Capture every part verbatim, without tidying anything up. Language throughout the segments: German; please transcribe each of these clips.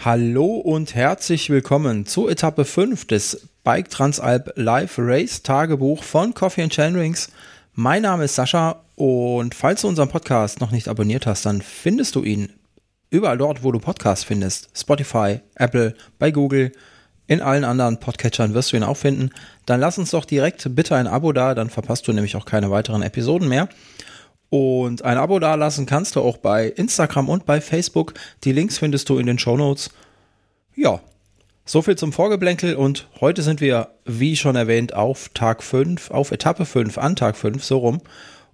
Hallo und herzlich willkommen zur Etappe fünf des Bike Transalp Live Race Tagebuch von Coffee and Chainrings. Mein Name ist Sascha und falls du unseren Podcast noch nicht abonniert hast, dann findest du ihn überall dort, wo du Podcasts findest. Spotify, Apple, bei Google, in allen anderen Podcatchern wirst du ihn auch finden. Dann lass uns doch direkt bitte ein Abo da, dann verpasst du nämlich auch keine weiteren Episoden mehr. Und ein Abo dalassen kannst du auch bei Instagram und bei Facebook. Die Links findest du in den Shownotes. Ja, soviel zum Vorgeblänkel und heute sind wir, wie schon erwähnt, auf Tag fünf, auf Etappe fünf, an Tag fünf, so rum.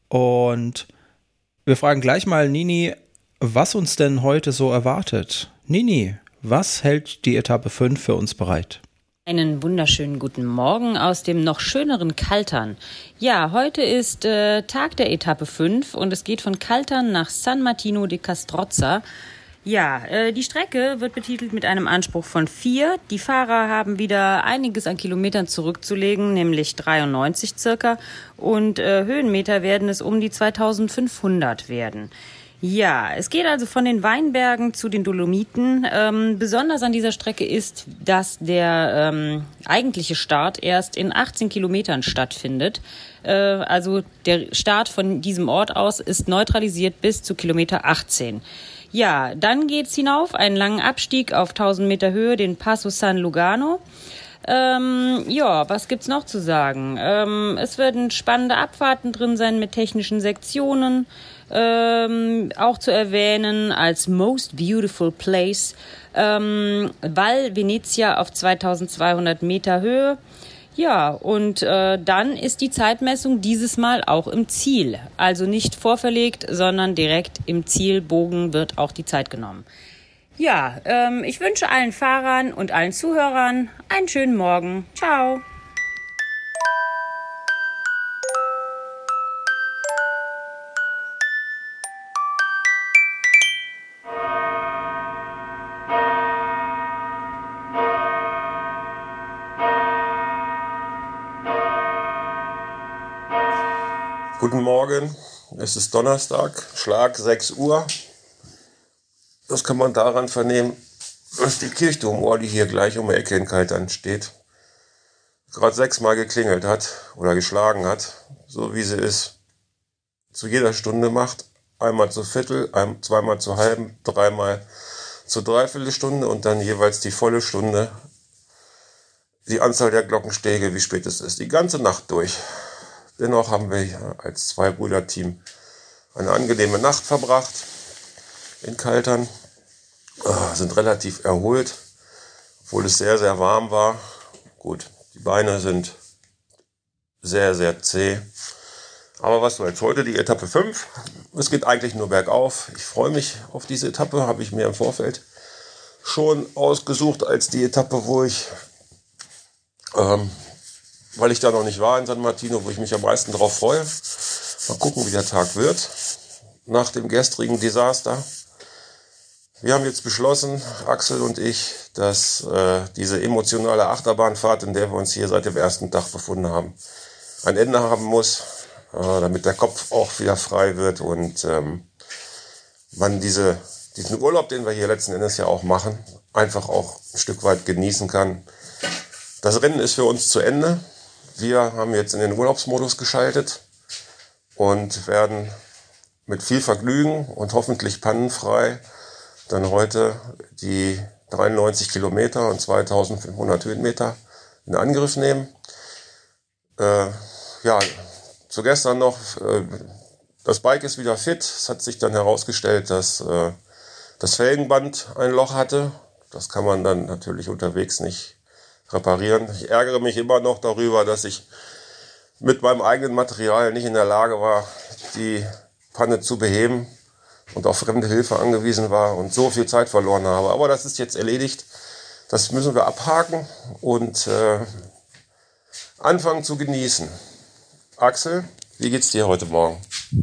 Und wir fragen gleich mal Nini, was uns denn heute so erwartet. Nini, was hält die Etappe fünf für uns bereit? Einen wunderschönen guten Morgen aus dem noch schöneren Kaltern. Ja, heute ist äh, Tag der Etappe fünf und es geht von Kaltern nach San Martino di Castrozza. Ja, äh, die Strecke wird betitelt mit einem Anspruch von vier. Die Fahrer haben wieder einiges an Kilometern zurückzulegen, nämlich dreiundneunzig circa. Und äh, Höhenmeter werden es um die zweitausendfünfhundert werden. Ja, es geht also von den Weinbergen zu den Dolomiten. Ähm, besonders an dieser Strecke ist, dass der ähm, eigentliche Start erst in achtzehn Kilometern stattfindet. Äh, also der Start von diesem Ort aus ist neutralisiert bis zu Kilometer achtzehn. Ja, dann geht's hinauf, einen langen Abstieg auf tausend Meter Höhe, den Passo San Lugano. Ähm, ja, was gibt's noch zu sagen? Ähm, es werden spannende Abfahrten drin sein mit technischen Sektionen. Ähm, auch zu erwähnen als Most Beautiful Place ähm, Val Venezia auf zweitausendzweihundert Meter Höhe. Ja, und äh, dann ist die Zeitmessung dieses Mal auch im Ziel. Also nicht vorverlegt, sondern direkt im Zielbogen wird auch die Zeit genommen. Ja, ähm, ich wünsche allen Fahrern und allen Zuhörern einen schönen Morgen. Ciao. Guten Morgen, es ist Donnerstag, Schlag sechs Uhr. Das kann man daran vernehmen, dass die Kirchturmuhr, die hier gleich um die Ecke in Kaltern steht, gerade sechsmal geklingelt hat oder geschlagen hat, so wie sie es zu jeder Stunde macht. Einmal zur Viertel, ein, zweimal zur halben, dreimal zur Dreiviertelstunde und dann jeweils die volle Stunde, die Anzahl der Glockenschläge, wie spät es ist, die ganze Nacht durch. Dennoch haben wir als Zwei-Brüder-Team eine angenehme Nacht verbracht in Kaltern, äh, sind relativ erholt, obwohl es sehr, sehr warm war. Gut, die Beine sind sehr, sehr zäh. Aber was soll's, heute die Etappe fünf. Es geht eigentlich nur bergauf. Ich freue mich auf diese Etappe, habe ich mir im Vorfeld schon ausgesucht als die Etappe, wo ich... Ähm, weil ich da noch nicht war in San Martino, wo ich mich am meisten drauf freue. Mal gucken, wie der Tag wird nach dem gestrigen Desaster. Wir haben jetzt beschlossen, Axel und ich, dass äh, diese emotionale Achterbahnfahrt, in der wir uns hier seit dem ersten Tag befunden haben, ein Ende haben muss, äh, damit der Kopf auch wieder frei wird und ähm, man diese, diesen Urlaub, den wir hier letzten Endes ja auch machen, einfach auch ein Stück weit genießen kann. Das Rennen ist für uns zu Ende. Wir haben jetzt in den Urlaubsmodus geschaltet und werden mit viel Vergnügen und hoffentlich pannenfrei dann heute die dreiundneunzig Kilometer und zweitausendfünfhundert Höhenmeter in Angriff nehmen. Äh, ja, zu gestern noch, äh, das Bike ist wieder fit. Es hat sich dann herausgestellt, dass äh, das Felgenband ein Loch hatte. Das kann man dann natürlich unterwegs nicht reparieren. Ich ärgere mich immer noch darüber, dass ich mit meinem eigenen Material nicht in der Lage war, die Panne zu beheben und auf fremde Hilfe angewiesen war und so viel Zeit verloren habe. Aber das ist jetzt erledigt. Das müssen wir abhaken und äh, anfangen zu genießen. Axel, wie geht's dir heute Morgen?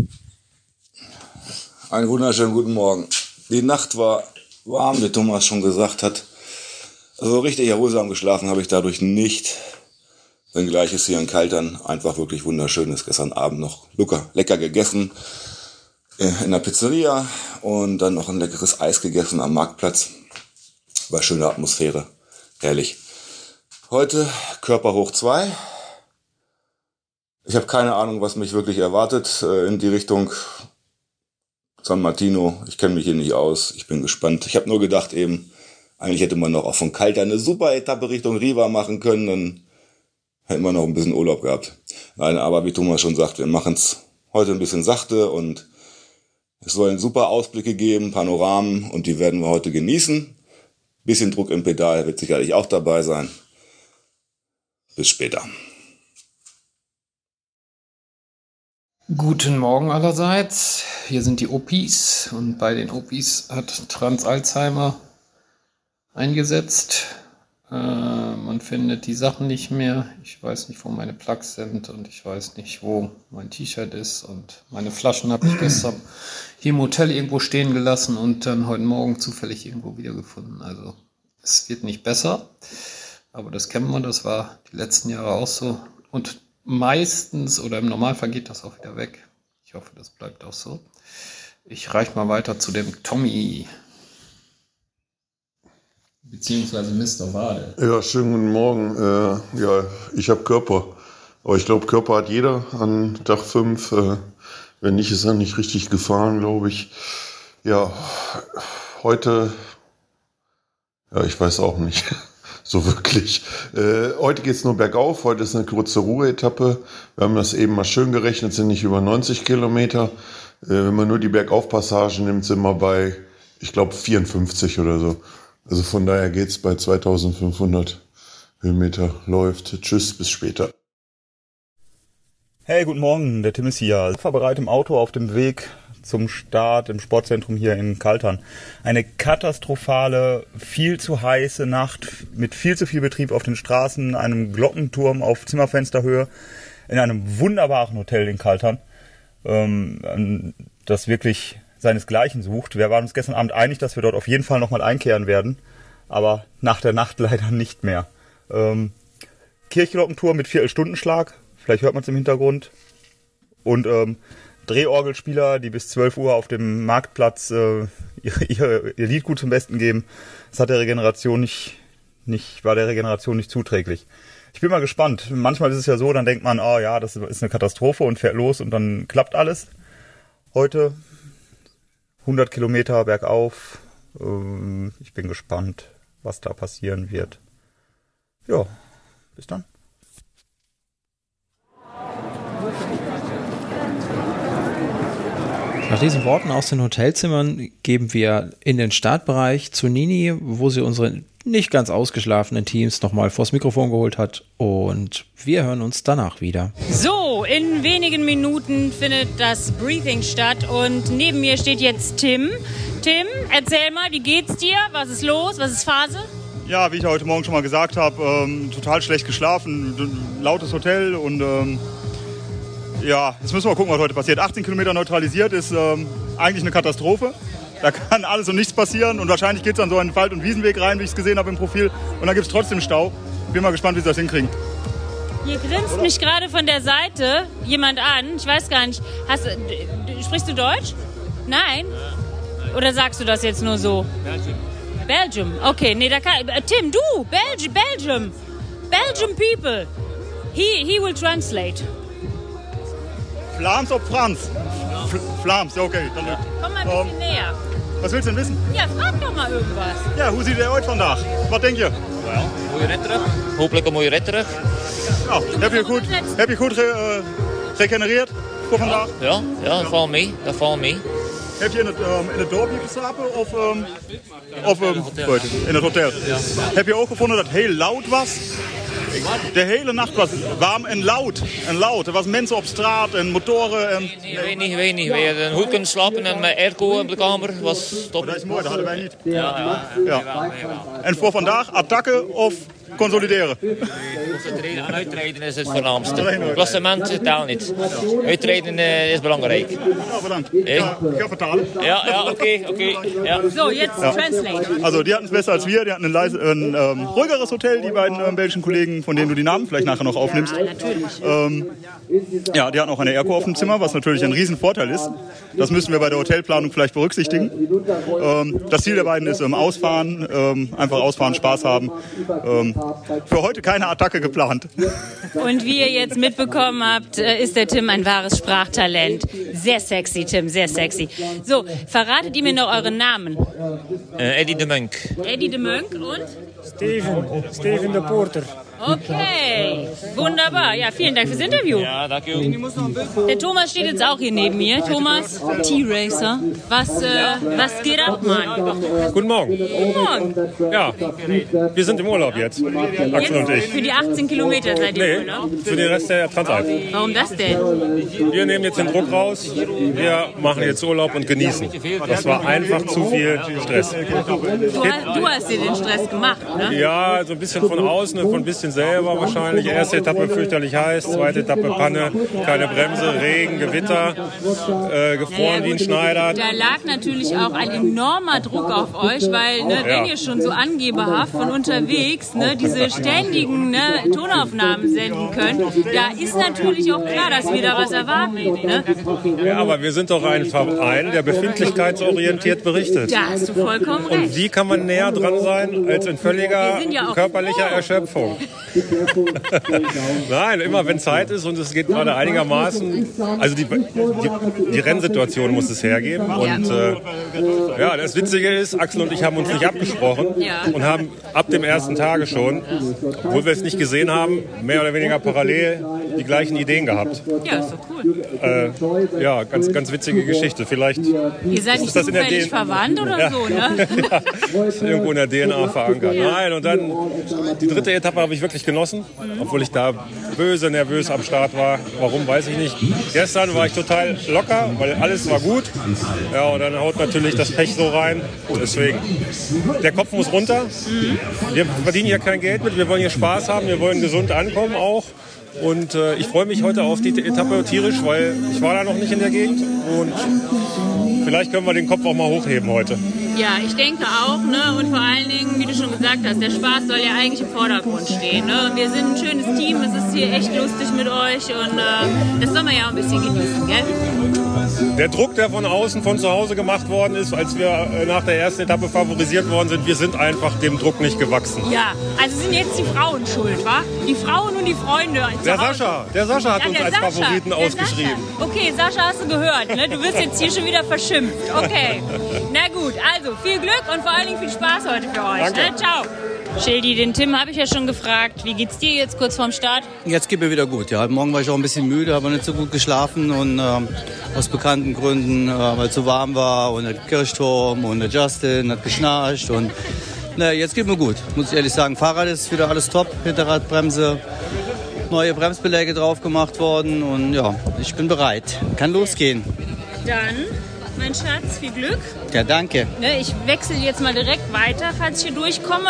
Einen wunderschönen guten Morgen. Die Nacht war warm, wie Thomas schon gesagt hat. Also richtig erholsam geschlafen habe ich dadurch nicht. Wenngleich es hier in Kaltern einfach wirklich wunderschön ist. Gestern Abend noch lecker, lecker gegessen in der Pizzeria und dann noch ein leckeres Eis gegessen am Marktplatz. War schöne Atmosphäre. Herrlich. Heute Körper hoch zwei. Ich habe keine Ahnung, was mich wirklich erwartet äh, in die Richtung San Martino. Ich kenne mich hier nicht aus. Ich bin gespannt. Ich habe nur gedacht eben, eigentlich hätte man noch auch von Caltern eine super Etappe Richtung Riva machen können. Dann hätten wir noch ein bisschen Urlaub gehabt. Nein, aber wie Thomas schon sagt, wir machen es heute ein bisschen sachte und es sollen super Ausblicke geben, Panoramen, und die werden wir heute genießen. Bisschen Druck im Pedal wird sicherlich auch dabei sein. Bis später. Guten Morgen allerseits. Hier sind die O Ps und bei den O Ps hat Transalzheimer eingesetzt. Äh, man findet die Sachen nicht mehr. Ich weiß nicht, wo meine Plugs sind und ich weiß nicht, wo mein T-Shirt ist. Und meine Flaschen habe ich gestern hier im Hotel irgendwo stehen gelassen und dann heute Morgen zufällig irgendwo wiedergefunden. Also es wird nicht besser, aber das kennen wir, das war die letzten Jahre auch so. Und meistens oder im Normalfall geht das auch wieder weg. Ich hoffe, das bleibt auch so. Ich reiche mal weiter zu dem Tommy. Beziehungsweise Mister Wade. Ja, schönen guten Morgen. Äh, ja, ich habe Körper. Aber ich glaube, Körper hat jeder an Tag fünf. Äh, wenn nicht, ist er nicht richtig gefahren, glaube ich. Ja, heute, ja, ich weiß auch nicht. So wirklich. Äh, heute geht es nur bergauf. Heute ist eine kurze Ruheetappe. Wir haben das eben mal schön gerechnet, sind nicht über neunzig Kilometer. Äh, wenn man nur die Bergaufpassagen nimmt, sind wir bei, ich glaube, vierundfünfzig oder so. Also von daher geht's bei zweitausendfünfhundert Höhenmeter läuft. Tschüss, bis später. Hey, guten Morgen, der Tim ist hier. Ich war bereit im Auto auf dem Weg zum Start im Sportzentrum hier in Caltern. Eine katastrophale, viel zu heiße Nacht mit viel zu viel Betrieb auf den Straßen, einem Glockenturm auf Zimmerfensterhöhe in einem wunderbaren Hotel in Caltern, ähm, das wirklich seinesgleichen sucht. Wir waren uns gestern Abend einig, dass wir dort auf jeden Fall nochmal einkehren werden, aber nach der Nacht leider nicht mehr. Ähm, Kirchglockentour mit Viertelstundenschlag, vielleicht hört man es im Hintergrund, und ähm, Drehorgelspieler, die bis zwölf Uhr auf dem Marktplatz äh, ihr, ihr, ihr Lied gut zum Besten geben. Das hat der Regeneration nicht, nicht, war der Regeneration nicht zuträglich. Ich bin mal gespannt. Manchmal ist es ja so, dann denkt man, oh ja, das ist eine Katastrophe und fährt los und dann klappt alles. Heute hundert Kilometer bergauf. Ich bin gespannt, was da passieren wird. Ja, bis dann. Nach diesen Worten aus den Hotelzimmern geben wir in den Startbereich zu Nini, wo sie unsere nicht ganz ausgeschlafenen Teams nochmal vors Mikrofon geholt hat, und wir hören uns danach wieder. So, in wenigen Minuten findet das Briefing statt und neben mir steht jetzt Tim. Tim, erzähl mal, wie geht's dir? Was ist los? Was ist Phase? Ja, wie ich heute Morgen schon mal gesagt habe, ähm, total schlecht geschlafen, lautes Hotel und ähm, ja, jetzt müssen wir mal gucken, was heute passiert. achtzehn Kilometer neutralisiert ist ähm, eigentlich eine Katastrophe. Da kann alles und nichts passieren und wahrscheinlich geht es an so einen Wald- und Wiesenweg rein, wie ich es gesehen habe im Profil, und dann gibt es trotzdem Stau. Bin mal gespannt, wie sie das hinkriegen. Hier grinst Oder? mich gerade von der Seite jemand an. Ich weiß gar nicht. Hast, sprichst du Deutsch? Nein? Oder sagst du das jetzt nur so? Belgium. Belgium, okay. Nee, da kann, Tim, du, Belgi- Belgium. Belgium people. He, he will translate. Vlaams op Frans? Vlaams, ja, okay. Dan, Komm mal ein bisschen um, näher. Was willst du denn wissen? Ja, frag doch mal irgendwas. Ja, hoe ziet hij uit vandaag? Wat denk je? Wel, mooie rit terug. Hopelijk een mooie rit terug. Nou, heb je goed, heb je goed ge, uh, gegenereerd voor vandaag? Ja, ja, dat valt mee. Dat valt mee. Heb je in het, um, in het dorpje geslapen of, um, of um, buiten? In het hotel? Ja. Heb je ook gevonden dat het heel laut was? De hele nacht was warm en laut. En laut. Er was mensen op straat en motoren. En... Nee, weet niet, weet niet. We hadden goed kunnen slapen en met airco op de kamer was top. Dat is mooi, dat hadden wij niet. Ja, ja. ja. ja. En voor vandaag attacken of consolideren. Concentreren aan uitrijden is het voornaamste. Klassement totaal niet. Uitrijden uh, is belangrijk. Ja, bedankt. Hey? Ja, ich kann vertalen. Ja, ja, okay, okay. Ja. So, jetzt Ja. translate. Also die hatten es besser als wir, die hatten ein, leise, ein ähm, ruhigeres Hotel, die beiden ähm, belgischen Kollegen, von denen du die Namen vielleicht nachher noch aufnimmst. Ja, natürlich. Ähm, ja, die hatten auch eine Airco auf dem Zimmer, was natürlich ein Riesenvorteil ist. Das müssen wir bei der Hotelplanung vielleicht berücksichtigen. Ähm, das Ziel der beiden ist ähm, Ausfahren, ähm, einfach ausfahren, Spaß haben. Ähm, für heute keine Attacke geplant. Und wie ihr jetzt mitbekommen habt, äh, ist der Tim ein wahres Sprachtalent. Sehr sexy, Tim, sehr sexy. So, verratet ihr mir noch euren Namen? Uh, Eddie de Munk. Eddie de Munk und? Steven, Steven de Porter. Okay, wunderbar. Ja, vielen Dank fürs Interview. Ja, danke auch. Der Thomas steht jetzt auch hier neben mir. Thomas, T-Racer. Was, äh, was geht ab, Mann? Guten Morgen. Guten Morgen. Ja, wir sind im Urlaub jetzt, Axel und ich. Für die achtzehn Kilometer seid ihr Nee, wohl, ne? für den Rest der Transalp. Warum das denn? Wir nehmen jetzt den Druck raus, wir machen jetzt Urlaub und genießen. Das war einfach zu viel Stress. Du hast, du hast dir den Stress gemacht, ne? Ja, so ein bisschen von außen und von ein bisschen selber wahrscheinlich. Erste Etappe fürchterlich heiß, zweite Etappe Panne, keine Bremse, Regen, Gewitter, äh, gefroren wie ein Schneider. Da lag natürlich auch ein enormer Druck auf euch, weil ne, wenn Ja. ihr schon so angeberhaft von unterwegs ne, diese ständigen ne, Tonaufnahmen senden könnt, da ist natürlich auch klar, dass wir da was erwarten. Ne? Ja, aber wir sind doch ein Verein, der befindlichkeitsorientiert berichtet. Da hast du vollkommen recht. Und wie kann man näher dran sein als in völliger Wir sind ja auch körperlicher froh. Erschöpfung? Nein, immer wenn Zeit ist und es geht gerade einigermaßen, also die, die, die Rennsituation muss es hergeben. Und äh, ja, das Witzige ist, Axel und ich haben uns nicht abgesprochen Ja. und haben ab dem ersten Tage schon, obwohl wir es nicht gesehen haben, mehr oder weniger parallel die gleichen Ideen gehabt. Ja, ist doch cool. Äh, ja, ganz, ganz witzige Geschichte. Vielleicht Ihr seid nicht ist das in der zufällig D N A verwandt oder Ja. so, ne? ja, ist irgendwo in der D N A verankert. Nein, und dann die dritte Etappe habe ich wirklich genossen, obwohl ich da böse nervös am Start war. Warum, weiß ich nicht. Gestern war ich total locker, weil alles war gut. Ja, und dann haut natürlich das Pech so rein. Deswegen, der Kopf muss runter. Wir verdienen hier kein Geld mit, wir wollen hier Spaß haben, wir wollen gesund ankommen auch. Und äh, ich freue mich heute auf die Etappe tierisch, weil ich war da noch nicht in der Gegend. Und vielleicht können wir den Kopf auch mal hochheben heute. Ja, ich denke auch, ne? Und vor allen Dingen, wie du schon gesagt hast, der Spaß soll ja eigentlich im Vordergrund stehen. Ne? Wir sind ein schönes Team, es ist hier echt lustig mit euch und äh, das soll man ja auch ein bisschen genießen, gell? Der Druck, der von außen, von zu Hause gemacht worden ist, als wir äh, nach der ersten Etappe favorisiert worden sind, wir sind einfach dem Druck nicht gewachsen. Ja, also sind jetzt die Frauen schuld, wa? Die Frauen und die Freunde. zu Der Hause. Sascha, der Sascha hat Ja, uns der als Sascha, Favoriten der ausgeschrieben. Sascha. Okay, Sascha, hast du gehört, ne? Du wirst jetzt hier schon wieder verschimpft. Okay, na gut, also viel Glück und vor allen Dingen viel Spaß heute für euch. Danke. Ne? Ciao. Schildi, den Tim habe ich ja schon gefragt. Wie geht's dir jetzt kurz vorm Start? Jetzt geht mir wieder gut. Ja, morgen war ich auch ein bisschen müde, habe nicht so gut geschlafen und ähm, aus bekannten Gründen, äh, weil es so warm war und der Kirchturm und der Justin hat geschnarcht und na, jetzt geht mir gut. Muss ich ehrlich sagen, Fahrrad ist wieder alles top, Hinterradbremse, neue Bremsbeläge drauf gemacht worden und ja, ich bin bereit. Kann losgehen. Dann, mein Schatz, viel Glück. Ja, danke. Ne, ich wechsle jetzt mal direkt weiter, falls ich hier durchkomme.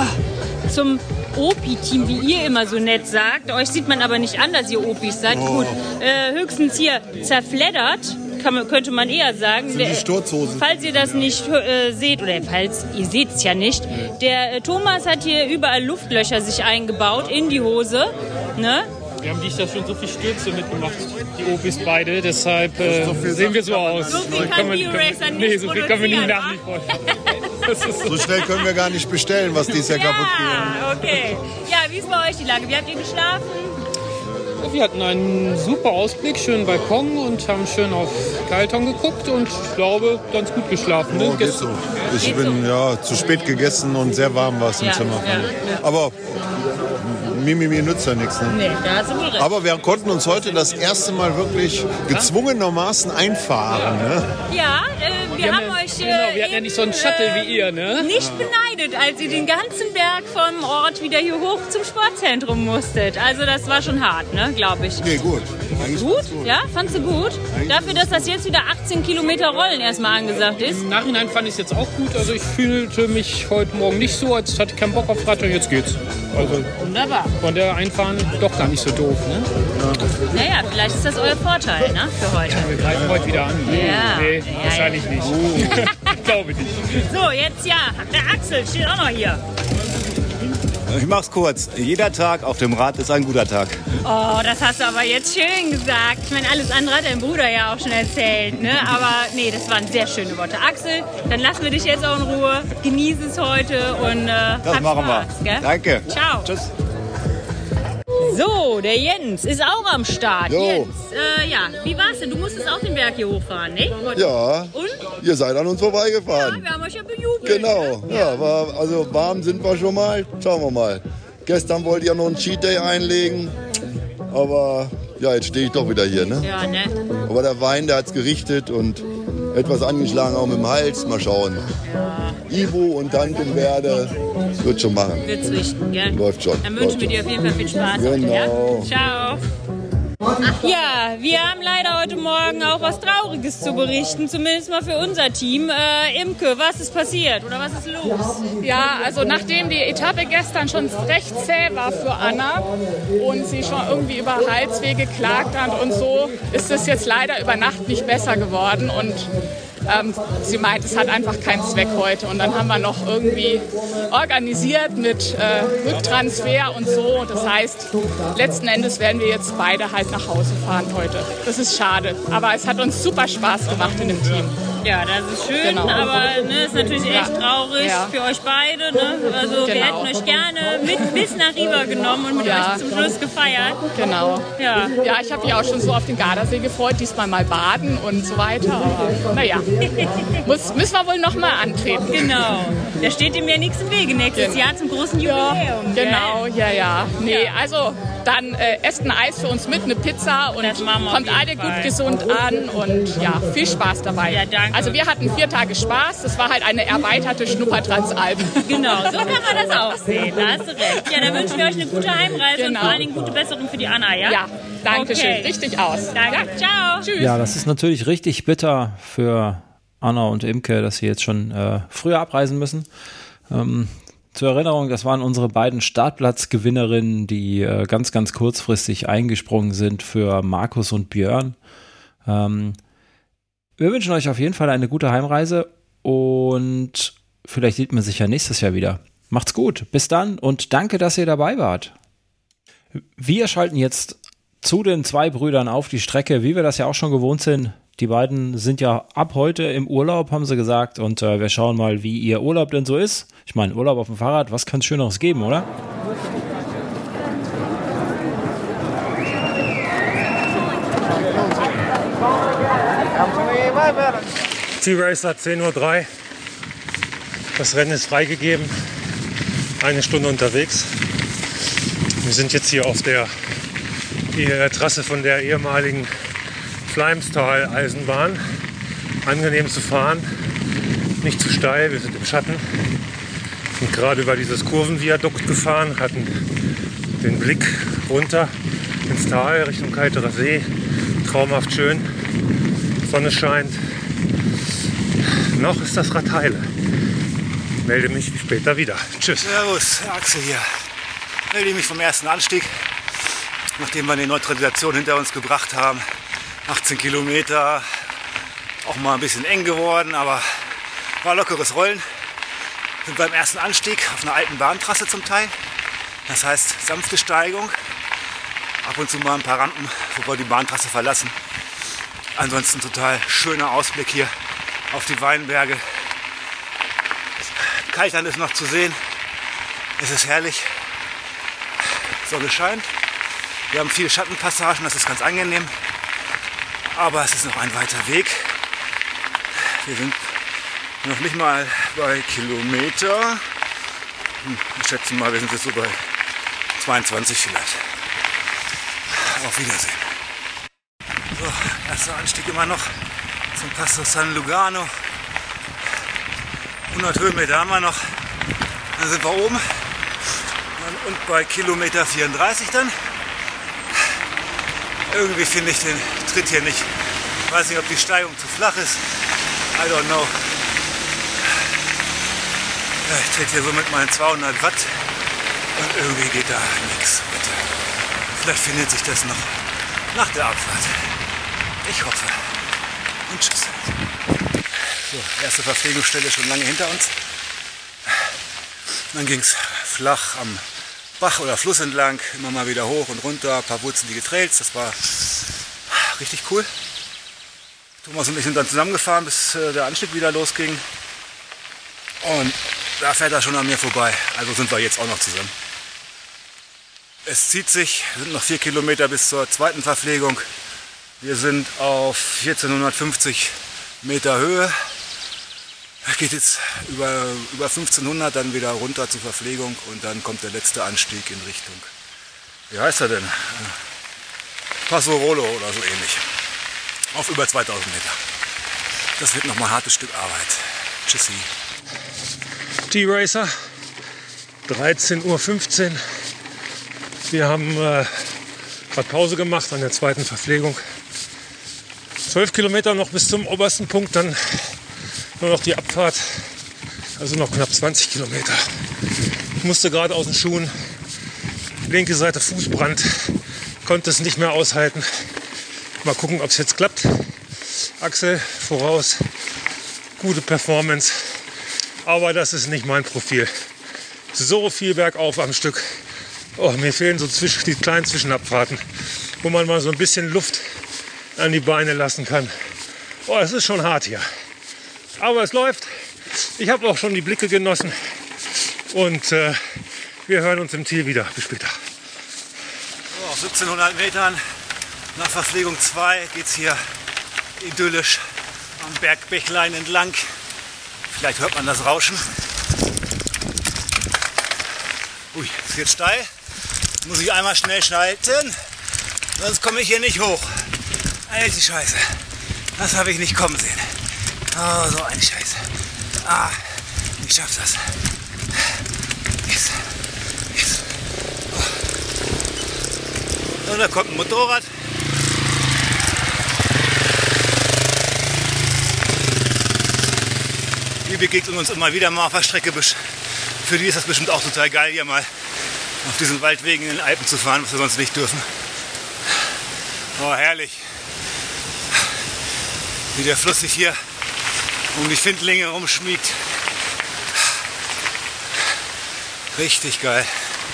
Oh, zum O P I-Team, wie ihr immer so nett sagt. Euch sieht man aber nicht an, dass ihr O Pis seid. Gut, äh, höchstens hier zerfleddert, kann man, könnte man eher sagen. Sind die Sturzhosen. Falls ihr das nicht äh, seht, oder falls ihr seht es ja nicht, der äh, Thomas hat hier überall Luftlöcher sich eingebaut in die Hose. Ne? Wir haben dich da schon so viel Stürze mitgemacht, die Opis beide, deshalb äh, so sehen wir so aus. So viel kann die Racer nicht Nee, so viel können wir nicht produzieren, nach wie vor. Das ist So schnell können wir gar nicht bestellen, was dies Jahr kaputt geht. Ja, okay. Ja, wie ist bei euch die Lage? Wie habt ihr geschlafen? Wir hatten einen super Ausblick, schönen Balkon und haben schön auf Kalton geguckt und ich glaube, ganz gut geschlafen. Ne? Oh, geht so. Ich bin ja zu spät gegessen und sehr warm war es im Ja, Zimmer. ja, ja. Aber Mimimi nützt ja nichts. Ne? Nee, da hast du wohl recht. Aber wir konnten uns heute das erste Mal wirklich gezwungenermaßen einfahren. Ne? Ja, äh, wir, wir haben ja, euch äh, genau, wir hatten ja nicht so einen Shuttle äh, wie ihr, ne? Nicht beneidet, als ihr den ganzen Berg vom Ort wieder hier hoch zum Sportzentrum musstet. Also das war schon hart, ne, glaube ich. Nee, gut. Gut? Ja? Fandst du gut? Dafür, dass das jetzt wieder achtzehn Kilometer Rollen erstmal angesagt ist? Im Nachhinein fand ich es jetzt auch gut. Also ich fühlte mich heute Morgen nicht so, als hatte ich keinen Bock auf Rad und jetzt geht's. Also wunderbar. Von der Einfahren doch gar nicht so doof, ne? Ja. Naja, vielleicht ist das euer Vorteil, ne, für heute. Ja, wir greifen heute wieder an. Ja. Nee, ja, wahrscheinlich ja. nicht. Oh. Glaube ich nicht. So, jetzt ja, der Axel steht auch noch hier. Ich mach's kurz. Jeder Tag auf dem Rad ist ein guter Tag. Oh, das hast du aber jetzt schön gesagt. Ich meine, alles andere hat dein Bruder ja auch schon erzählt, ne? Aber nee, das waren sehr schöne Worte. Axel, dann lassen wir dich jetzt auch in Ruhe. Genieße es heute und äh, das hab machen Spaß, wir. Gell? Danke. Ciao. Tschüss. So, der Jens ist auch am Start. Jo. Jens, äh, ja, wie war's denn? Du musstest auch den Berg hier hochfahren, ne? Und, ja, und? Ihr seid an uns vorbeigefahren. Ja, wir haben euch ja bejubelt. Genau, ne? ja, war, also warm sind wir schon mal. Schauen wir mal. Gestern wollte ich ja noch einen Cheat Day einlegen, aber ja, jetzt stehe ich doch wieder hier, ne? Ja, ne? Aber der Wein, der hat's gerichtet und etwas angeschlagen auch mit dem Hals. Mal schauen. Ja. Ivo und Dankenwerde wird schon machen. Wird's richten, gell? Läuft schon. Dann wünschen wir dir auf jeden Fall viel Spaß. Genau. Heute, ja? Ciao. Ach ja, wir haben leider heute Morgen auch was Trauriges zu berichten, zumindest mal für unser Team. Äh, Imke, was ist passiert oder was ist los? Ja, also nachdem die Etappe gestern schon recht zäh war für Anna und sie schon irgendwie über Halsweh geklagt hat und so, ist es jetzt leider über Nacht nicht besser geworden und Ähm, sie meint, es hat einfach keinen Zweck heute. Und dann haben wir noch irgendwie organisiert mit äh, Rücktransfer und so. Das heißt, letzten Endes werden wir jetzt beide halt nach Hause fahren heute. Das ist schade. Aber es hat uns super Spaß gemacht in dem Team. Ja, das ist schön, Genau. aber ne, ist natürlich echt Ja. traurig Ja. für euch beide. Ne? Also wir Genau. hätten euch gerne mit bis nach Riva genommen und mit Ja. euch zum Schluss gefeiert. Genau. Ja, ja ich habe mich auch schon so auf den Gardasee gefreut, diesmal mal baden und so weiter. Aber naja, Muss, müssen wir wohl noch mal antreten. Genau. Da steht ihm ja nichts im Wege nächstes Genau. Jahr zum großen Jubiläum. Ja, genau, gell? ja, ja. Nee, Ja. also dann äh, esst ein Eis für uns mit, eine Pizza und Das machen wir auf kommt jeden alle Fall. gut gesund an und ja, viel Spaß dabei. Ja, danke. Also wir hatten vier Tage Spaß, das war halt eine erweiterte Schnuppertransalp. Genau, so kann man das auch sehen. Da hast du recht. Ja, dann wünschen wir euch eine gute Heimreise und Genau. vor allen Dingen gute Besserung für die Anna, ja? Ja, danke Okay. schön. Richtig aus. Danke. Ja. Ciao. Tschüss. Ja, das ist natürlich richtig bitter für Anna und Imke, dass sie jetzt schon äh, früher abreisen müssen. Ähm, zur Erinnerung, das waren unsere beiden Startplatzgewinnerinnen, die äh, ganz, ganz kurzfristig eingesprungen sind für Markus und Björn. Ähm, wir wünschen euch auf jeden Fall eine gute Heimreise und vielleicht sieht man sich ja nächstes Jahr wieder. Macht's gut, bis dann und danke, dass ihr dabei wart. Wir schalten jetzt zu den zwei Brüdern auf die Strecke, wie wir das ja auch schon gewohnt sind. Die beiden sind ja ab heute im Urlaub, haben sie gesagt. Und äh, wir schauen mal, wie ihr Urlaub denn so ist. Ich meine, Urlaub auf dem Fahrrad, was kann es Schöneres geben, oder? T-Racer zehn Uhr drei. Das Rennen ist freigegeben. Eine Stunde unterwegs. Wir sind jetzt hier auf der äh, Trasse von der ehemaligen Fleimstal-Eisenbahn. Angenehm zu fahren, nicht zu steil, wir sind im Schatten. Sind gerade über dieses Kurvenviadukt gefahren, hatten den Blick runter ins Tal Richtung Kalterer See. Traumhaft schön, Sonne scheint. Noch ist das Rad heile. Melde mich später wieder. Tschüss. Servus, Axel hier. Melde mich vom ersten Anstieg, nachdem wir die Neutralisation hinter uns gebracht haben. achtzehn Kilometer, auch mal ein bisschen eng geworden, aber war lockeres Rollen. Sind beim ersten Anstieg auf einer alten Bahntrasse zum Teil. Das heißt sanfte Steigung. Ab und zu mal ein paar Rampen, bevor wir die Bahntrasse verlassen. Ansonsten total schöner Ausblick hier auf die Weinberge. Kaltern ist noch zu sehen. Es ist herrlich. Sonne scheint. Wir haben viele Schattenpassagen, das ist ganz angenehm. Aber es ist noch ein weiter Weg. Wir sind noch nicht mal bei Kilometer. Hm, ich schätze mal, wir sind jetzt so bei zweiundzwanzig vielleicht. Auf Wiedersehen. So, erster Anstieg immer noch zum Passo San Lugano. hundert Höhenmeter haben wir noch. Dann sind wir oben. Und bei Kilometer vierunddreißig dann. Irgendwie finde ich den Tritt hier nicht. Ich weiß nicht, ob die Steigung zu flach ist. I don't know. Ja, ich trete hier so mit meinen zweihundert Watt und irgendwie geht da nichts. Vielleicht findet sich das noch nach der Abfahrt. Ich hoffe. Und tschüss. So, erste Verpflegungsstelle schon lange hinter uns. Dann ging es flach am Bach oder Fluss entlang, immer mal wieder hoch und runter, ein paar wurzelige Trails. Das war richtig cool. Thomas und ich sind dann zusammengefahren, bis äh, der Anstieg wieder losging. Und da fährt er schon an mir vorbei. Also sind wir jetzt auch noch zusammen. Es zieht sich, es sind noch vier Kilometer bis zur zweiten Verpflegung. Wir sind auf vierzehnhundertfünfzig Meter Höhe. Geht jetzt über, über fünfzehnhundert dann wieder runter zur Verpflegung und dann kommt der letzte Anstieg in Richtung, wie heißt er denn? Passo Rollo oder so ähnlich. Auf über zweitausend Meter. Das wird nochmal ein hartes Stück Arbeit. Tschüssi. T-Racer, dreizehn Uhr fünfzehn. Wir haben äh, gerade Pause gemacht an der zweiten Verpflegung. zwölf Kilometer noch bis zum obersten Punkt, dann nur noch die Abfahrt, also noch knapp zwanzig Kilometer. Ich musste gerade aus den Schuhen, linke Seite Fußbrand, konnte es nicht mehr aushalten. Mal gucken, ob es jetzt klappt. Axel voraus, gute Performance, aber das ist nicht mein Profil. So viel bergauf am Stück. Oh, mir fehlen so zwischen, die kleinen Zwischenabfahrten, wo man mal so ein bisschen Luft an die Beine lassen kann. Oh, es ist schon hart hier. Aber es läuft. Ich habe auch schon die Blicke genossen. Und äh, wir hören uns im Ziel wieder. Bis später. So, auf siebzehnhundert Metern nach Verpflegung zwei geht es hier idyllisch am Bergbächlein entlang. Vielleicht hört man das Rauschen. Ui, es wird steil. Muss ich einmal schnell schalten. Sonst komme ich hier nicht hoch. Alte Scheiße. Das habe ich nicht kommen sehen. Oh, so eine Scheiße. Ah, ich schaff das. Yes. Yes. Oh. Und da kommt ein Motorrad. Die begegnen uns immer wieder mal auf der Strecke. Für die ist das bestimmt auch total geil, hier mal auf diesen Waldwegen in den Alpen zu fahren, was wir sonst nicht dürfen. Oh, herrlich. Wie der Fluss sich hier um die Findlinge rumschmiegt. Richtig geil.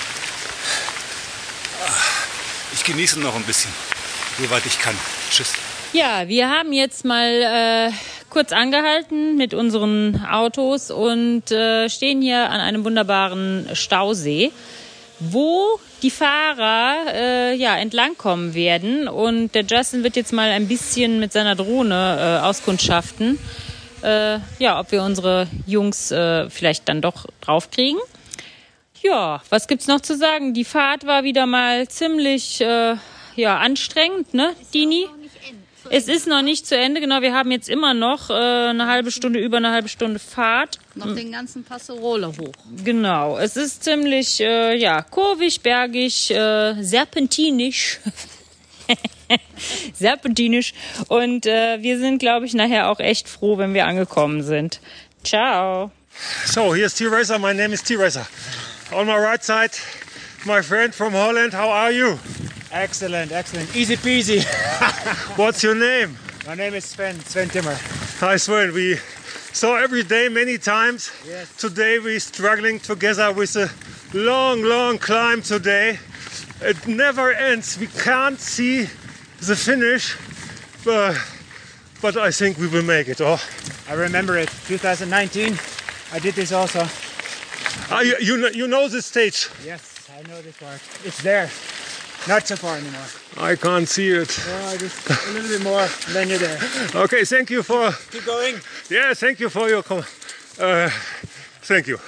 Ich genieße noch ein bisschen, soweit ich kann. Tschüss. Ja, wir haben jetzt mal äh, kurz angehalten mit unseren Autos und äh, stehen hier an einem wunderbaren Stausee, wo die Fahrer äh, ja, entlangkommen werden. Und der Justin wird jetzt mal ein bisschen mit seiner Drohne äh, auskundschaften, äh, ja, ob wir unsere Jungs äh, vielleicht dann doch draufkriegen. Ja, was gibt's noch zu sagen? Die Fahrt war wieder mal ziemlich äh, ja, anstrengend, ne, Dini? Es ist noch nicht zu Ende, genau. Wir haben jetzt immer noch äh, eine halbe Stunde, über eine halbe Stunde Fahrt. Noch den ganzen Passo Rollo hoch. Genau, es ist ziemlich äh, ja, kurvig, bergig, äh, serpentinisch. serpentinisch. Und äh, wir sind, glaube ich, nachher auch echt froh, wenn wir angekommen sind. Ciao. So, here's T-Racer. My name is T-Racer. On my right side, my friend from Holland. How are you? Excellent, excellent. Easy peasy. What's your name? My name is Sven, Sven Timmer. Hi Sven, we saw every day many times. Yes. Today we're struggling together with a long, long climb today. It never ends. We can't see the finish, but, but I think we will make it. Oh. I remember it, twenty nineteen. I did this also. Ah, you, you, know, you know this stage? Yes, I know this part. It's there. Not so far anymore. I can't see it. Oh, just a little bit more, and then you're there. Okay, thank you for... Keep going. Yeah, thank you for your... Uh, thank you.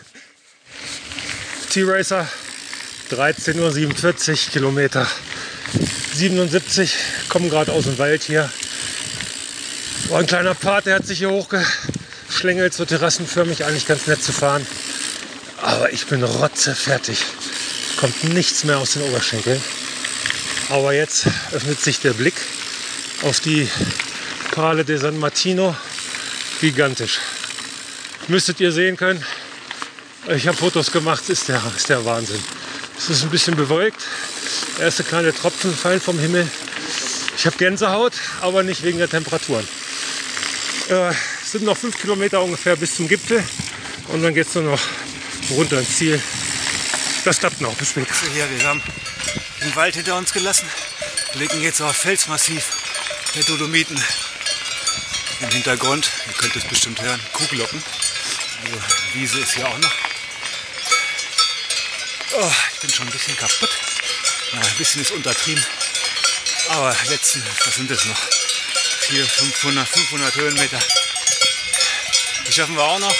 T-Racer, dreizehn Uhr siebenundvierzig Kilometer. siebenundsiebzig, kommen gerade aus dem Wald hier. War ein kleiner Pfad, der hat sich hier hochgeschlagen. hochschlängelt, so terrassenförmig, eigentlich ganz nett zu fahren. Aber ich bin rotzefertig. Kommt nichts mehr aus den Oberschenkeln. Aber jetzt öffnet sich der Blick auf die Cale de San Martino. Gigantisch. Müsstet ihr sehen können. Ich habe Fotos gemacht, ist der, ist der Wahnsinn. Es ist ein bisschen bewölkt. Erste kleine Tropfen fallen vom Himmel. Ich habe Gänsehaut, aber nicht wegen der Temperaturen. Äh, es sind noch fünf Kilometer ungefähr bis zum Gipfel. Und dann geht es nur noch runter ins Ziel. Das klappt noch, bis später. So, hier, wir haben den Wald hinter uns gelassen, blicken jetzt auf Felsmassiv der Dolomiten. Im Hintergrund, ihr könnt es bestimmt hören, Kuhglocken. Also Wiese ist hier auch noch. Oh, ich bin schon ein bisschen kaputt. Ja, ein bisschen ist untertrieben. Aber letzten, was sind das noch? vierhundert, fünfhundert, fünfhundert Höhenmeter. Die schaffen wir auch noch.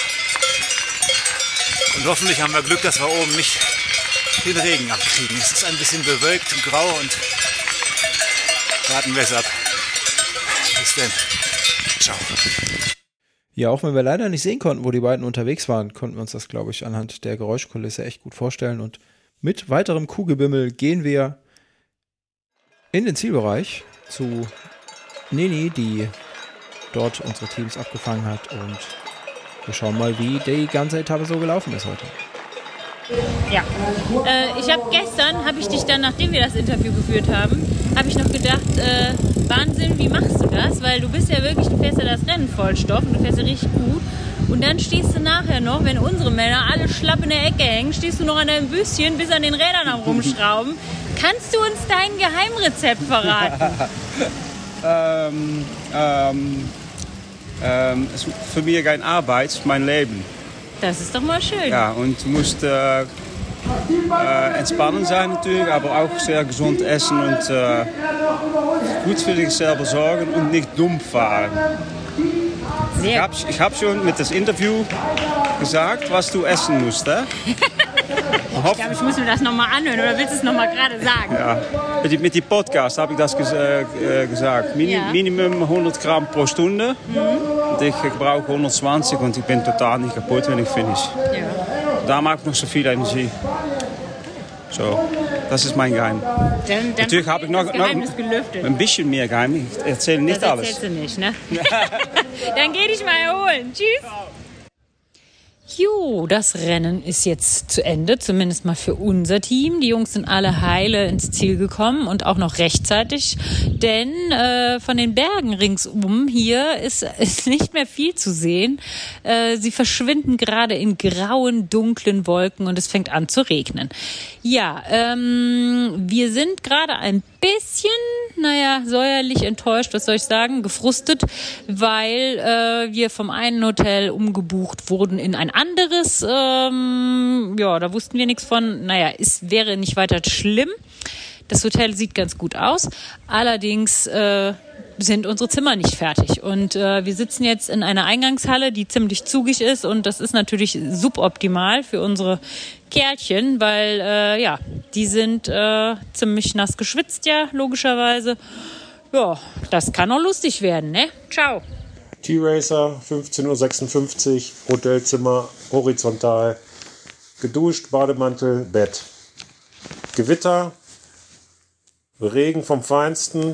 Und hoffentlich haben wir Glück, dass wir oben nicht den Regen abkriegen. Es ist ein bisschen bewölkt und grau und warten wir es ab. Bis denn. Ciao. Ja, auch wenn wir leider nicht sehen konnten, wo die beiden unterwegs waren, konnten wir uns das, glaube ich, anhand der Geräuschkulisse echt gut vorstellen. Und mit weiterem Kuhgebimmel gehen wir in den Zielbereich zu Nini, die dort unsere Teams abgefangen hat. Und wir schauen mal, wie die ganze Etappe so gelaufen ist heute. Ja, äh, ich habe gestern, habe ich dich dann, nachdem wir das Interview geführt haben, habe ich noch gedacht, äh, Wahnsinn, wie machst du das? Weil du bist ja wirklich, du fährst ja das Rennen Vollstoff und du fährst ja richtig gut. Und dann stehst du nachher noch, wenn unsere Männer alle schlapp in der Ecke hängen, stehst du noch an deinem Büsschen bis an den Rädern am Rumschrauben. Kannst du uns dein Geheimrezept verraten? ähm, ähm, ähm, es ist für mich keine Arbeit, es ist mein Leben. Das ist doch mal schön. Ja, und du musst äh, äh, entspannen sein natürlich, aber auch sehr gesund essen und äh, gut für dich selber sorgen und nicht dumm fahren. Sehr. Ich habe ich hab schon mit das Interview gesagt, was du essen musst. Hè? Ich glaube, ich muss mir das nochmal anhören, oder willst du es nochmal gerade sagen? Ja, mit, die, mit die Podcast habe ich das ges äh, gesagt. Min ja. Minimum hundert Gramm pro Stunde. Mhm. Und ich brauche hundertzwanzig und ich bin total nicht kaputt, wenn ich finish. Ja. Da mache ich noch so viel Energie. So, das ist mein Geheim. Dann, dann Natürlich habe ich noch, noch gelüftet. ein bisschen mehr Geheim. Ich erzähle nicht das alles. Das erzählst du nicht, ne? Dann geh dich mal erholen. Tschüss. Jo, das Rennen ist jetzt zu Ende, zumindest mal für unser Team. Die Jungs sind alle heile ins Ziel gekommen und auch noch rechtzeitig, denn äh, von den Bergen ringsum hier ist, ist nicht mehr viel zu sehen. Äh, sie verschwinden gerade in grauen, dunklen Wolken und es fängt an zu regnen. Ja, ähm, wir sind gerade ein bisschen, naja, säuerlich enttäuscht, was soll ich sagen, gefrustet, weil äh, wir vom einen Hotel umgebucht wurden in ein anderes. Ähm, ja, da wussten wir nichts von. Naja, es wäre nicht weiter schlimm. Das Hotel sieht ganz gut aus. Allerdings äh, sind unsere Zimmer nicht fertig. Und äh, wir sitzen jetzt in einer Eingangshalle, die ziemlich zugig ist. Und das ist natürlich suboptimal für unsere Kerlchen, weil äh, ja, die sind äh, ziemlich nass geschwitzt, ja, logischerweise. Ja, das kann auch lustig werden, ne? Ciao. T-Racer, fünfzehn Uhr sechsundfünfzig, Hotelzimmer, horizontal, geduscht, Bademantel, Bett. Gewitter, Regen vom Feinsten,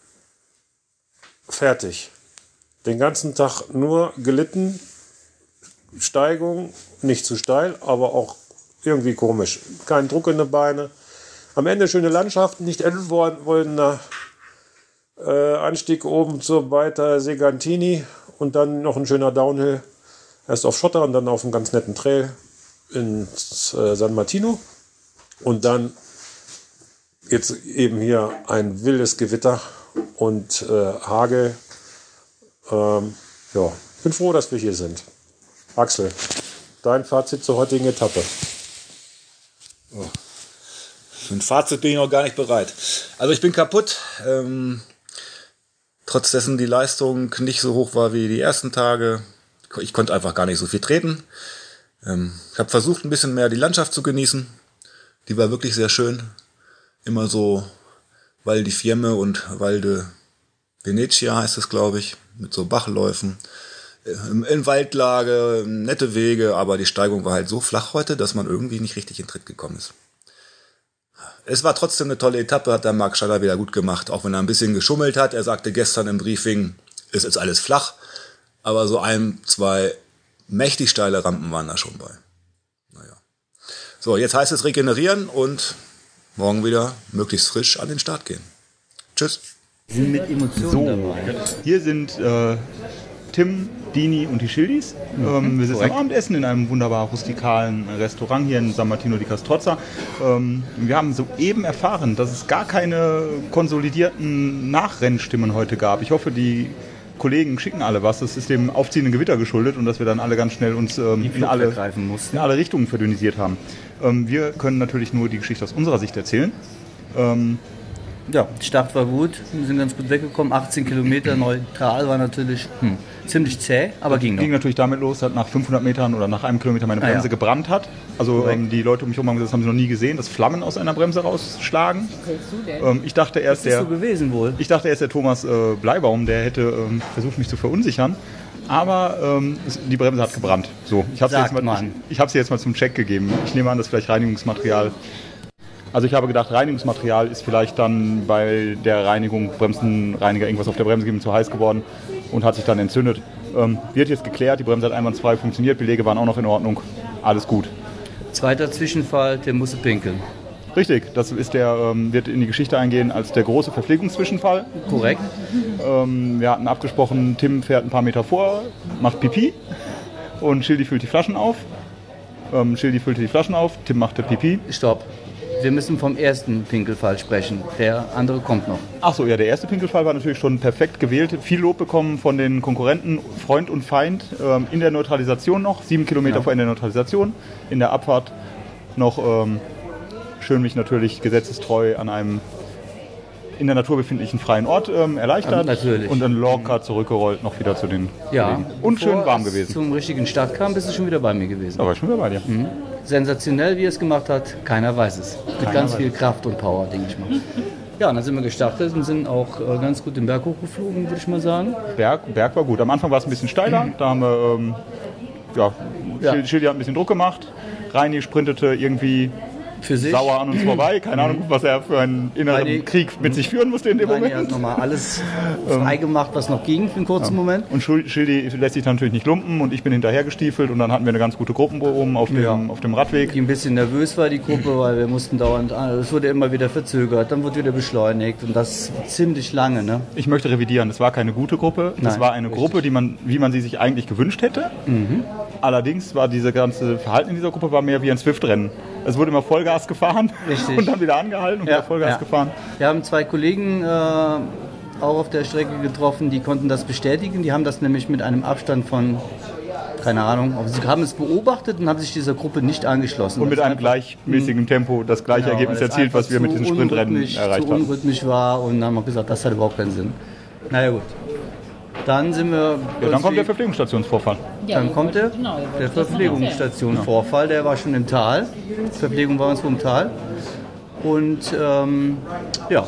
fertig. Den ganzen Tag nur gelitten, Steigung, nicht zu steil, aber auch irgendwie komisch. Kein Druck in den Beinen. Am Ende schöne Landschaften, nicht endwollender äh, Anstieg oben zur weiter Segantini und dann noch ein schöner Downhill. Erst auf Schotter und dann auf einen ganz netten Trail ins äh, San Martino. Und dann jetzt eben hier ein wildes Gewitter und äh, Hagel. Ähm, ja, bin froh, dass wir hier sind. Axel, dein Fazit zur heutigen Etappe. Oh. Für ein Fazit bin ich noch gar nicht bereit. Also ich bin kaputt. Ähm, trotz dessen die Leistung nicht so hoch war wie die ersten Tage. Ich konnte einfach gar nicht so viel treten. Ähm, ich habe versucht, ein bisschen mehr die Landschaft zu genießen. Die war wirklich sehr schön. Immer so Val di Fiemme und Val de Venezia heißt es, glaube ich. Mit so Bachläufen. in Waldlage, nette Wege, aber die Steigung war halt so flach heute, dass man irgendwie nicht richtig in Tritt gekommen ist. Es war trotzdem eine tolle Etappe, hat der Marc Schaller wieder gut gemacht, auch wenn er ein bisschen geschummelt hat. Er sagte gestern im Briefing, es ist alles flach, aber so ein, zwei mächtig steile Rampen waren da schon bei. Naja. So, jetzt heißt es regenerieren und morgen wieder möglichst frisch an den Start gehen. Tschüss. Sie sind mit Emotionen So, dabei. hier sind äh, Tim, Dini und die Schildis. Mhm, ähm, wir sitzen korrekt. am Abendessen in einem wunderbar rustikalen Restaurant hier in San Martino di Castrozza. Ähm, wir haben soeben erfahren, dass es gar keine konsolidierten Nachrennstimmen heute gab. Ich hoffe, die Kollegen schicken alle was. Das ist dem aufziehenden Gewitter geschuldet und dass wir dann alle ganz schnell uns ähm, in, alle, in alle Richtungen verdünnisiert haben. Ähm, wir können natürlich nur die Geschichte aus unserer Sicht erzählen. Ähm, Ja, der Start war gut, wir sind ganz gut weggekommen. achtzehn Kilometer neutral war natürlich hm, ziemlich zäh, aber ging noch. ging natürlich damit los, dass nach fünfhundert Metern oder nach einem Kilometer meine Ah, Bremse ja. gebrannt hat. Also ähm, die Leute um mich herum haben gesagt, das haben sie noch nie gesehen, dass Flammen aus einer Bremse rausschlagen. Ähm, ich dachte erst, Das ist der, so gewesen wohl. ich dachte erst der Thomas äh, Bleibaum, der hätte ähm, versucht, mich zu verunsichern. Aber ähm, es, die Bremse hat gebrannt. So, ich habe sie, jetzt Sagt mal- man. ich, ich hab sie jetzt mal zum Check gegeben. Ich nehme an, dass vielleicht Reinigungsmaterial. Also ich habe gedacht, Reinigungsmaterial ist vielleicht dann bei der Reinigung, Bremsenreiniger, irgendwas auf der Bremse gegeben, zu heiß geworden und hat sich dann entzündet. Ähm, wird jetzt geklärt, die Bremse hat einwandfrei funktioniert, Belege waren auch noch in Ordnung, alles gut. Zweiter Zwischenfall, der musste pinkeln. Richtig, das ist der, ähm, wird in die Geschichte eingehen als der große Verpflegungszwischenfall. Korrekt. Ähm, wir hatten abgesprochen, Tim fährt ein paar Meter vor, macht Pipi und Schildi füllt die Flaschen auf. Ähm, Schildi füllte die Flaschen auf, Tim machte Pipi. Stopp. Wir müssen vom ersten Pinkelfall sprechen. Der andere kommt noch. Ach so, ja, der erste Pinkelfall war natürlich schon perfekt gewählt. Viel Lob bekommen von den Konkurrenten, Freund und Feind. Ähm, in der Neutralisation noch, sieben Kilometer Ja. vor Ende der Neutralisation. In der Abfahrt noch ähm, schön mich natürlich gesetzestreu an einem in der Natur befindlichen freien Ort ähm, erleichtert. Ja, natürlich. Und dann locker zurückgerollt noch wieder zu den Ja. Kollegen. Und schön Bevor warm es gewesen. zum richtigen Start kam, bist du schon wieder bei mir gewesen. Da war ich schon wieder bei dir. Mhm. Sensationell, wie er es gemacht hat, keiner weiß es. Mit Keiner ganz weiß viel es. Kraft und Power, denke ich mal. Ja, und dann sind wir gestartet und sind auch äh, ganz gut den Berg hochgeflogen, würde ich mal sagen. Berg, Berg war gut. Am Anfang war es ein bisschen steiler. Da haben wir, ähm, ja, Ja. Schil- Schildi hat ein bisschen Druck gemacht. Reini sprintete irgendwie Für sich. sauer an uns vorbei. Keine Ahnung, was er für einen inneren Reini- Krieg mit sich führen musste in dem Reini Moment. hat nochmal alles freigemacht, was noch ging für einen kurzen Moment. Und Schul- Schildi lässt sich natürlich nicht lumpen und ich bin hinterher gestiefelt und dann hatten wir eine ganz gute Gruppe oben auf dem, Ja. auf dem Radweg. Die ein bisschen nervös war, die Gruppe, weil wir mussten dauernd, es wurde immer wieder verzögert, dann wurde wieder beschleunigt und das ziemlich lange. Ne? Ich möchte revidieren, das war keine gute Gruppe. Das Nein, war eine richtig. Gruppe, die man, wie man sie sich eigentlich gewünscht hätte. Mhm. Allerdings war diese ganze Verhalten in dieser Gruppe war mehr wie ein Swift-Rennen. Es wurde immer Vollgas gefahren Richtig. und dann wieder angehalten und wieder Vollgas ja. gefahren. Wir haben zwei Kollegen äh, auch auf der Strecke getroffen, die konnten das bestätigen. Die haben das nämlich mit einem Abstand von, keine Ahnung, aber sie haben es beobachtet und haben sich dieser Gruppe nicht angeschlossen. Und mit Weil es einem einfach- gleichmäßigen Tempo das gleiche Genau, Ergebnis weil es erzielt, was einfach wir mit zu diesen Sprintrennen unrhythmisch- erreicht zu haben. unrhythmisch war und dann haben wir gesagt, das hat überhaupt keinen Sinn. Naja gut. Dann sind wir... Ja, dann kommt der Verpflegungsstationsvorfall. Dann kommt der, Genau, wir der wollten das Verpflegungsstation Vorfall, der war schon im Tal. Die Verpflegung war uns im Tal. Und ähm, ja.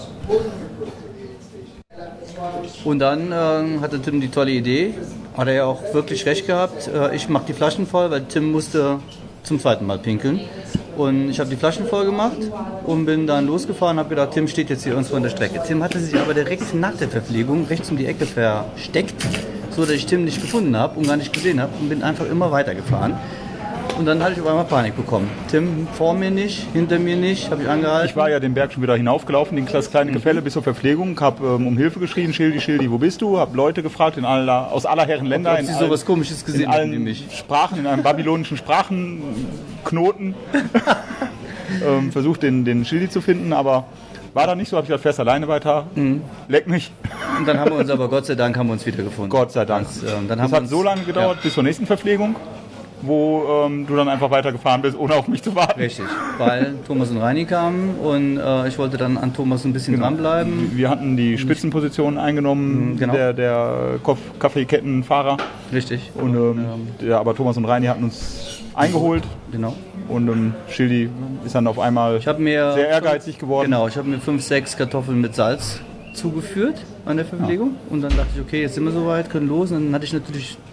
Und dann äh, hatte Tim die tolle Idee, hat er ja auch wirklich recht gehabt. Äh, ich mache die Flaschen voll, weil Tim musste zum zweiten Mal pinkeln. Und ich habe die Flaschen voll gemacht und bin dann losgefahren und habe gedacht, Tim steht jetzt hier irgendwo an der Strecke. Tim hatte sich aber direkt nach der Verpflegung rechts um die Ecke versteckt, so dass ich Tim nicht gefunden habe und gar nicht gesehen habe und bin einfach immer weitergefahren. Und dann hatte ich auf einmal Panik bekommen. Tim vor mir nicht, hinter mir nicht, habe ich angehalten. Ich war ja den Berg schon wieder hinaufgelaufen, das kleine Gefälle bis zur Verpflegung, habe ähm, um Hilfe geschrien, Schildi, Schildi, wo bist du? Habe Leute gefragt in aller, aus aller Herren Länder, Ob in, sie allen- sowas Komisches gesehen in hätten allen wie mich. Sprachen, in einem babylonischen Sprachenknoten. ähm, versucht den, den Schildi zu finden, aber war da nicht so, habe ich gesagt, fährst alleine weiter, leck mich. Und dann haben wir uns aber, Gott sei Dank, haben wir uns wieder gefunden. Gott sei Dank. Das, ähm, dann Das haben wir hat uns, so lange gedauert bis zur nächsten Verpflegung, wo ähm, du dann einfach weitergefahren bist, ohne auf mich zu warten. Richtig, weil Thomas und Reini kamen und äh, ich wollte dann an Thomas ein bisschen dranbleiben. Wir hatten die Spitzenposition eingenommen, Genau. der, der Koff- Kaffeekettenfahrer. Richtig. Und, ähm, der, aber Thomas und Reini hatten uns eingeholt. Genau. Und ähm, Schildi ist dann auf einmal Ich habe mir sehr ehrgeizig geworden. Genau, ich habe mir fünf, sechs Kartoffeln mit Salz zugeführt an der Verpflegung. Und dann dachte ich, okay, jetzt sind wir soweit, können los. Und dann hatte ich natürlich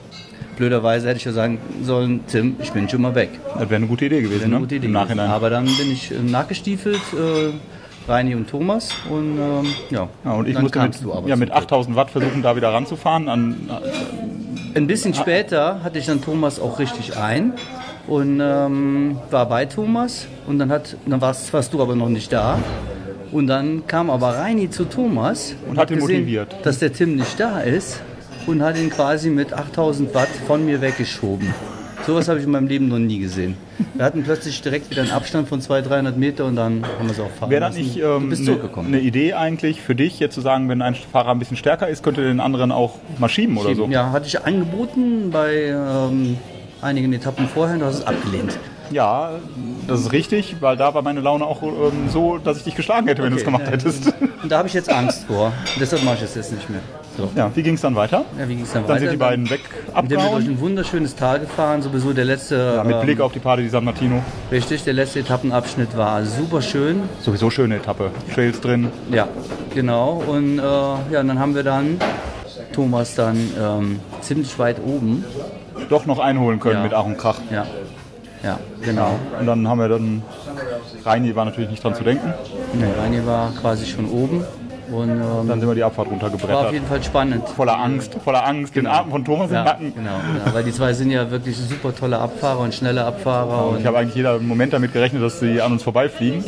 Blöderweise hätte ich ja sagen sollen, Tim, ich bin schon mal weg. Das wäre eine gute Idee gewesen, eine ne? gute Idee Im Nachhinein. gewesen. Aber dann bin ich äh, nachgestiefelt, äh, Reini und Thomas und ähm, ja. ja. Und ich dann musste mit, ja, mit achttausend Watt versuchen, da wieder ranzufahren. An, äh, Ein bisschen später hatte ich dann Thomas auch richtig ein und ähm, war bei Thomas und dann, hat, dann warst, warst du aber noch nicht da. Und dann kam aber Reini zu Thomas und, und hat ihn gesehen, motiviert, dass der Tim nicht da ist und hat ihn quasi mit achttausend Watt von mir weggeschoben. Sowas habe ich in meinem Leben noch nie gesehen. Wir hatten plötzlich direkt wieder einen Abstand von zweihundert, dreihundert Meter und dann haben wir es auch fahren Wäre das nicht ähm, eine, eine Idee eigentlich für dich, jetzt zu sagen, wenn ein Fahrer ein bisschen stärker ist, könnte den anderen auch mal schieben oder schieben, so? Ja, hatte ich angeboten bei ähm, einigen Etappen vorher und du hast es abgelehnt. Ja, das ist richtig, weil da war meine Laune auch ähm, so, dass ich dich geschlagen hätte, wenn okay, du es gemacht ja, hättest. Und da habe ich jetzt Angst vor. Deshalb mache ich es jetzt nicht mehr. So. Ja, wie ging es dann weiter? Ja, wie ging's dann, dann weiter? sind die beiden weg abgehauen. Dann sind wir durch ein wunderschönes Tal gefahren, sowieso der letzte... Ja, mit ähm, Blick auf die Party di San Martino. Richtig, der letzte Etappenabschnitt war super schön. Sowieso schöne Etappe, Trails drin. Ja, genau. Und äh, ja, und dann haben wir dann Thomas dann ähm, ziemlich weit oben... doch noch einholen können ja. mit Ach und Krach. Ja. Ja, genau. Und dann haben wir dann, Reini war natürlich nicht dran zu denken. Nee, Reini war quasi schon oben. Und ähm, dann sind wir die Abfahrt runtergebrettert. War auf jeden Fall spannend. Voller Angst, voller Angst, genau. Den Atem von Thomas ja, im Nacken. Genau, genau, weil die zwei sind ja wirklich super tolle Abfahrer und schnelle Abfahrer. Ja, und ich habe eigentlich jeder Moment damit gerechnet, dass sie an uns vorbeifliegen.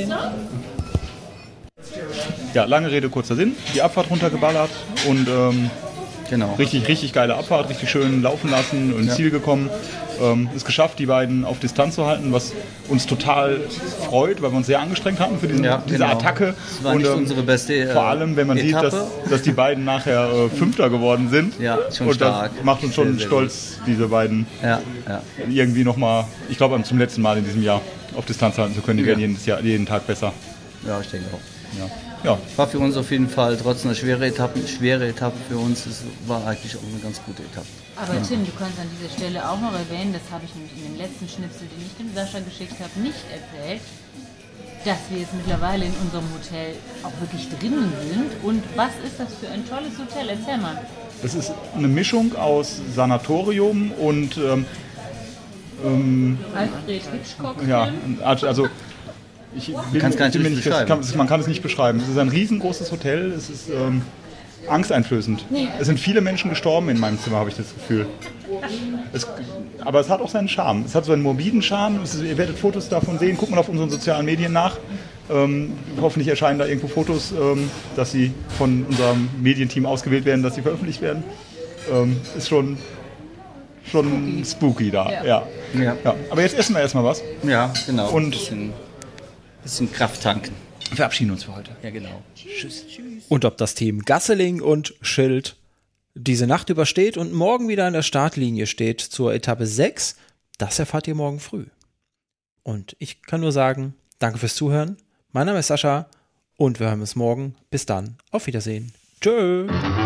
Ja, lange Rede, kurzer Sinn. Die Abfahrt runtergeballert und ähm, genau. richtig, richtig geile Abfahrt, richtig schön laufen lassen und ins ja. Ziel gekommen. Ähm, es geschafft, die beiden auf Distanz zu halten, was uns total freut, weil wir uns sehr angestrengt hatten für diesen, ja, diese genau. Attacke. Das war und nicht ähm, unsere beste äh, vor allem, wenn man Etappe. sieht, dass, dass die beiden nachher äh, Fünfter geworden sind. Ja, schon und stark. Das macht uns schon sehr, sehr stolz, gut. diese beiden ja, ja. irgendwie nochmal, ich glaube zum letzten Mal in diesem Jahr auf Distanz halten zu können. Die ja. werden jedes Jahr, jeden Tag besser. Ja, ich denke auch. Ja. Ja. War für uns auf jeden Fall trotz einer schweren Etappe, schwere Etappe für uns, es war eigentlich auch eine ganz gute Etappe. Aber ja. Tim, du kannst an dieser Stelle auch noch erwähnen, das habe ich nämlich in dem letzten Schnipsel, den ich dem Sascha geschickt habe, nicht erzählt, dass wir jetzt mittlerweile in unserem Hotel auch wirklich drinnen sind. Und was ist das für ein tolles Hotel? Erzähl mal. Es ist eine Mischung aus Sanatorium und ähm, ähm, Alfred Hitchcock. Ja, also ich bin, kann es gar nicht nicht beschreiben. Kann, man kann es nicht beschreiben. Es ist ein riesengroßes Hotel. Es ist ähm, angsteinflößend. Nee. Es sind viele Menschen gestorben in meinem Zimmer, habe ich das Gefühl. Es, aber es hat auch seinen Charme. Es hat so einen morbiden Charme. Es ist, ihr werdet Fotos davon sehen. Guckt mal auf unseren sozialen Medien nach. Ähm, hoffentlich erscheinen da irgendwo Fotos, ähm, dass sie von unserem Medienteam ausgewählt werden, dass sie veröffentlicht werden. Ähm, ist schon, schon spooky, spooky da. Ja. Ja. Ja. Ja. Aber jetzt essen wir erstmal was. Ja, genau. Und bisschen, bisschen Kraft tanken. Verabschieden uns für heute. Ja, genau. Tschüss. Tschüss. Und ob das Team Gasseling und Schild diese Nacht übersteht und morgen wieder an der Startlinie steht zur Etappe sechs, das erfahrt ihr morgen früh. Und ich kann nur sagen, danke fürs Zuhören. Mein Name ist Sascha und wir hören uns morgen. Bis dann. Auf Wiedersehen. Tschö.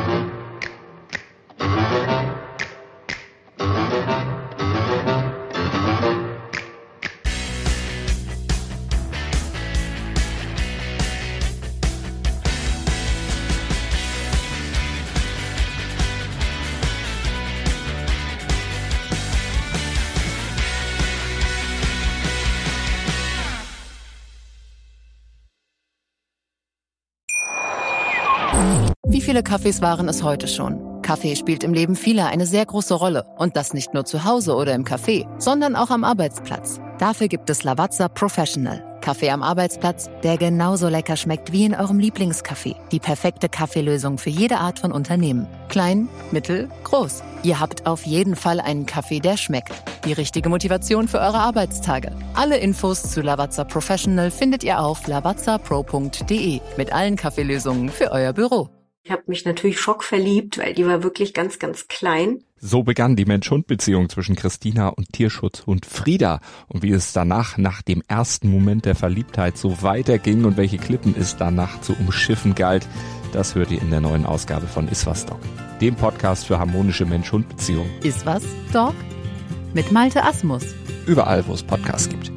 Wie viele Kaffees waren es heute schon? Kaffee spielt im Leben vieler eine sehr große Rolle. Und das nicht nur zu Hause oder im Café, sondern auch am Arbeitsplatz. Dafür gibt es Lavazza Professional. Kaffee am Arbeitsplatz, der genauso lecker schmeckt wie in eurem Lieblingscafé. Die perfekte Kaffeelösung für jede Art von Unternehmen. Klein, mittel, groß. Ihr habt auf jeden Fall einen Kaffee, der schmeckt. Die richtige Motivation für eure Arbeitstage. Alle Infos zu Lavazza Professional findet ihr auf lavazza pro punkt de mit allen Kaffeelösungen für euer Büro. Ich habe mich natürlich schockverliebt, weil die war wirklich ganz, ganz klein. So begann die Mensch-Hund-Beziehung zwischen Christina und Tierschutzhund Frieda. Und wie es danach, nach dem ersten Moment der Verliebtheit, so weiterging und welche Klippen es danach zu umschiffen galt, das hört ihr in der neuen Ausgabe von Iswas Dog, dem Podcast für harmonische Mensch-Hund-Beziehungen. Iswas Dog? Mit Malte Asmus. Überall, wo es Podcasts gibt.